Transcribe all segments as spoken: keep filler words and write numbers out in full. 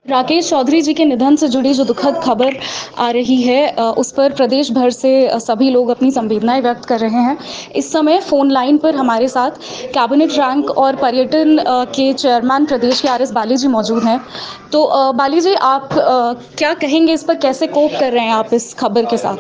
राकेश चौधरी जी के निधन से जुड़ी जो दुखद खबर आ रही है अ, उस पर प्रदेश भर से अ, सभी लोग अपनी संवेदनाएं व्यक्त कर रहे हैं। इस समय फ़ोन लाइन पर हमारे साथ कैबिनेट रैंक और पर्यटन अ, के चेयरमैन प्रदेश के आर एस बाली जी मौजूद हैं। तो अ, बाली जी, आप अ, क्या कहेंगे इस पर, कैसे कोप कर रहे हैं आप इस खबर के साथ?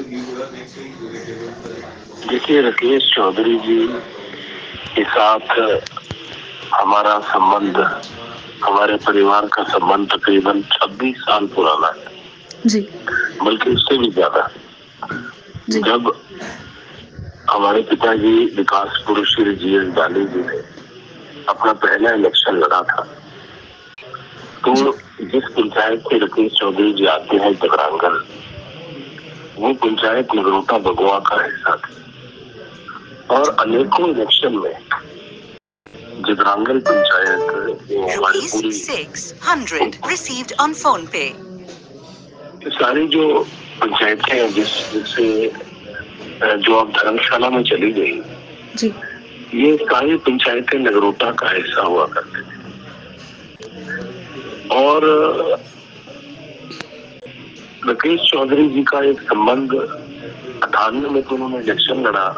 देखिए, राकेश चौधरी जी के साथ हमारा संबंध, हमारे परिवार का संबंध तकरीबन छब्बीस साल पुराना है जी। बल्कि उससे भी ज्यादा। जी। जब हमारे पिताजी विकास पुरुष श्री जी एस बाली जी ने अपना पहला इलेक्शन लड़ा था, तो जिस पंचायत से राकेश चौधरी जी आते हैं, जगरांगल, वो पंचायत नगरोटा बगुआ का हिस्सा थी और अनेकों इलेक्शन में जगरांगल पंचायत हमारी पूरी received on phone pay. सारी जो पंचायतें हैं जिस जिससे जो अब धर्मशाला में चली गई, जी। ये सारी पंचायतें नगरोटा का हिस्सा हुआ करते थे। और राकेश चौधरी जी का एक संबंध अठानवे में तो उन्होंने इलेक्शन लड़ा,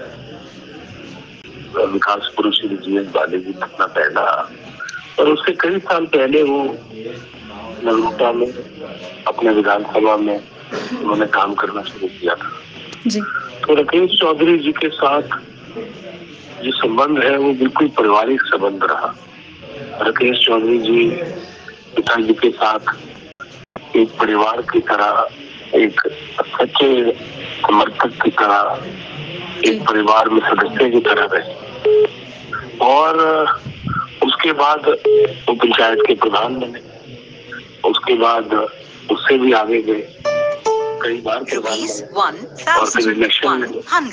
विकास पुरुष श्री जी एस बाली जी अपना पहला, और उससे कई साल पहले वो नगरोटा में अपने विधानसभा में उन्होंने काम करना शुरू किया था। जी। तो राकेश चौधरी जी के साथ जो संबंध है वो बिल्कुल पारिवारिक संबंध रहा। राकेश चौधरी जी पिताजी के साथ एक परिवार की तरह, एक सच्चे समर्थक की तरह, एक परिवार में सदस्य की तरह रहे। और उसके बाद वो पंचायत के प्रधान बने, उसके बाद उससे भी आगे गए, कई बार प्रधान बने और फिर इलेक्शन में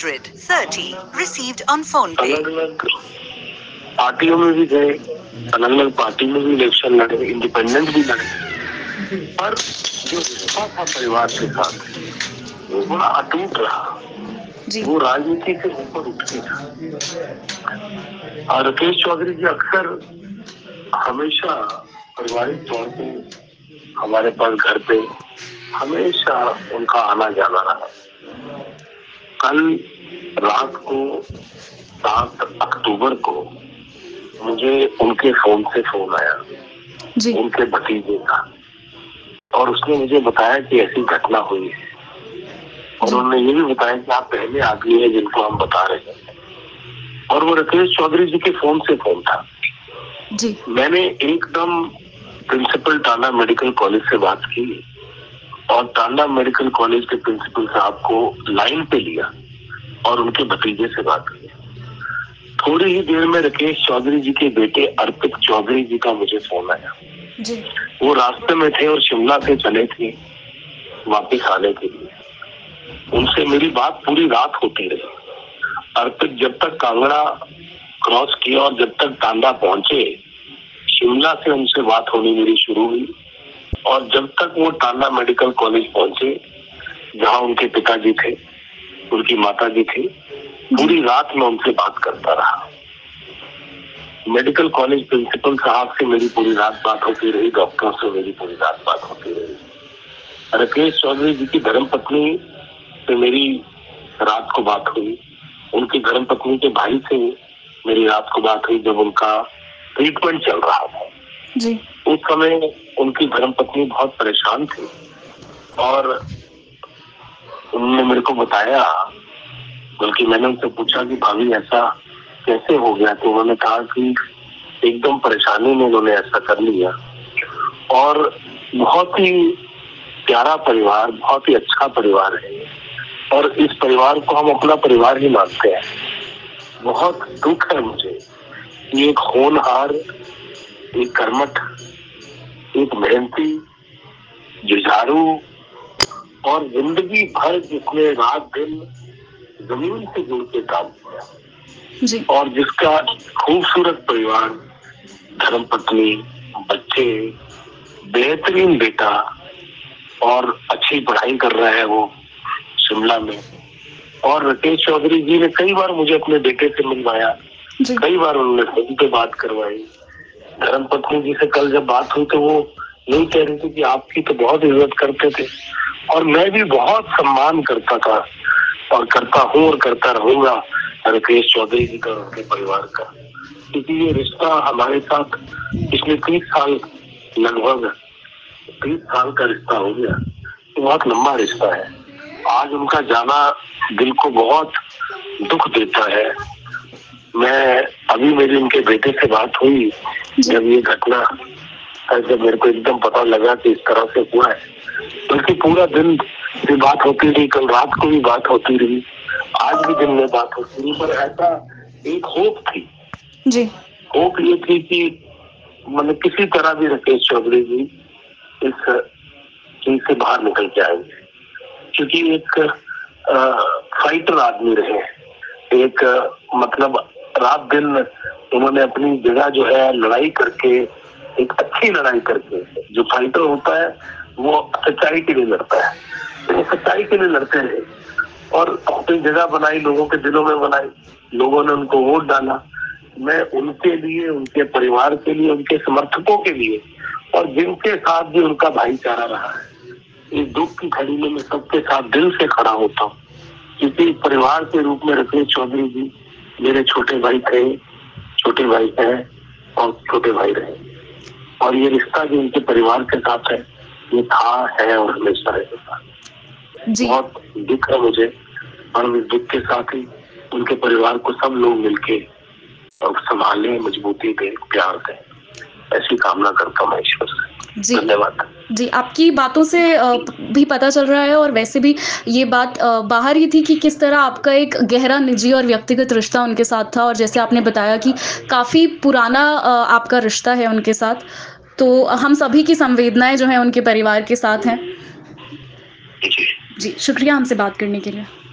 अलग अलग पार्टियों में भी गए, अलग अलग पार्टी में भी इलेक्शन लड़े, इंडिपेंडेंट भी लड़े, पर जो रिश्ता था परिवार के साथ वो बड़ा अटूट रहा। वो राजनीति से ऊपर उठ के था। और राकेश चौधरी जी अक्सर हमेशा पारिवारिक तौर पे हमारे पास घर पे हमेशा उनका आना जाना रहा। कल रात को सात अक्टूबर को मुझे उनके फोन से फोन आया, उनके भतीजे का, और उसने मुझे बताया कि ऐसी घटना हुई है, और उन्होंने ये भी बताया कि आप पहले आदमी है जिनको हम बता रहे हैं, और वो राकेश चौधरी जी के फोन से फोन था। जी। मैंने एकदम प्रिंसिपल टांडा मेडिकल कॉलेज से बात की और टांडा मेडिकल कॉलेज के प्रिंसिपल साहब को लाइन पे लिया और उनके भतीजे से बात की। थोड़ी ही देर में राकेश चौधरी जी के बेटे अर्पित चौधरी जी का मुझे फोन आया। जी। वो रास्ते में थे और शिमला से चले थे वापिस आने के लिए। उनसे मेरी बात पूरी रात होती रही। अर्पित जब तक कांगड़ा क्रॉस किया और जब तक टांडा पहुंचे, शिमला से उनसे बात होनी मेरी शुरू हुई, और जब तक वो टांडा मेडिकल कॉलेज पहुंचे जहां उनके पिताजी थे, उनकी माता जी थी, पूरी रात में उनसे बात करता रहा। मेडिकल कॉलेज प्रिंसिपल साहब से मेरी पूरी रात बात होती रही, डॉक्टरों से मेरी पूरी रात बात होती रही। राकेश चौधरी जी की धर्मपत्नी से मेरी रात को बात हुई, उनकी धर्मपत्नी के भाई से मेरी रात को बात हुई जब उनका ट्रीटमेंट चल रहा था। जी। उस समय उनकी धर्मपत्नी बहुत परेशान थी और उन्होंने मेरे को बताया, बल्कि मैंने उनसे पूछा कि भाभी ऐसा कैसे हो गया, तो उन्होंने कहा कि एकदम परेशानी में उन्होंने ऐसा कर लिया। और बहुत ही प्यारा परिवार, बहुत ही अच्छा परिवार है, और इस परिवार को हम अपना परिवार ही मानते हैं। बहुत दुख है मुझे, ये एक होनहार, एक कर्मठ, एक मेहनती, जुझारू, और जिंदगी भर जिसने रात दिन जमीन से जुड़ के काम किया, और जिसका खूबसूरत परिवार, धर्मपत्नी, बच्चे, बेहतरीन बेटा, और अच्छी पढ़ाई कर रहा है वो शिमला में। और राकेश चौधरी जी ने कई बार मुझे अपने बेटे से मिलवाया, कई बार उन्होंने फोन पे बात करवाई। धर्मपत्नी जी से कल जब बात हुई तो वो यही कह रहे थे कि आपकी तो बहुत इज्जत करते थे और मैं भी बहुत सम्मान करता था और करता हूँ और करता रहूंगा राकेश चौधरी जी का, उनके परिवार का, क्योंकि ये रिश्ता हमारे साथ पिछले तीस साल लगभग तीस साल का रिश्ता हो गया। तो बहुत लंबा रिश्ता है। आज उनका जाना दिल को बहुत दुख देता है। मैं अभी मेरी उनके बेटे से बात हुई जब ये घटना, जब मेरे को एकदम पता लगा कि इस तरह से हुआ है, बल्कि पूरा दिन भी बात होती रही, कल रात को भी बात होती रही, आज भी दिन में बात होती रही, पर ऐसा एक होप थी जी होप ये थी कि मतलब किसी तरह भी राकेश चौधरी जी इस चीज से बाहर निकल के आएंगे, क्योंकि एक फाइटर आदमी रहे, एक मतलब रात दिन उन्होंने अपनी जगह जो है लड़ाई करके, एक अच्छी लड़ाई करके, जो फाइटर होता है वो सच्चाई के लिए लड़ता है, तो वो सच्चाई के लिए लड़ते रहे और अपनी जगह बनाई, लोगों के दिलों में बनाई, लोगों ने उनको वोट डाला। मैं उनके लिए, उनके परिवार के लिए, उनके समर्थकों के लिए और जिनके साथ भी उनका भाईचारा रहा है, इस दुख की घड़ी में मैं सबके साथ दिल से खड़ा होता हूँ, क्योंकि परिवार के रूप में राकेश चौधरी जी मेरे छोटे भाई थे, छोटे भाई हैं और छोटे भाई रहे, और ये रिश्ता जो उनके परिवार के साथ है ये था, है और हमेशा रहेगा। बहुत दुख है मुझे और इस दुख के साथ ही उनके परिवार को सब लोग मिलके और संभाले, मजबूती दें, प्यार दें, ऐसी कामना करता हूँ मैं ईश्वर से। धन्यवाद जी। आपकी बातों से भी पता चल रहा है और वैसे भी ये बात बाहर ही थी कि किस तरह आपका एक गहरा निजी और व्यक्तिगत रिश्ता उनके साथ था, और जैसे आपने बताया कि काफ़ी पुराना आपका रिश्ता है उनके साथ, तो हम सभी की संवेदनाएं जो हैं उनके परिवार के साथ हैं। जी जी, शुक्रिया हमसे बात करने के लिए।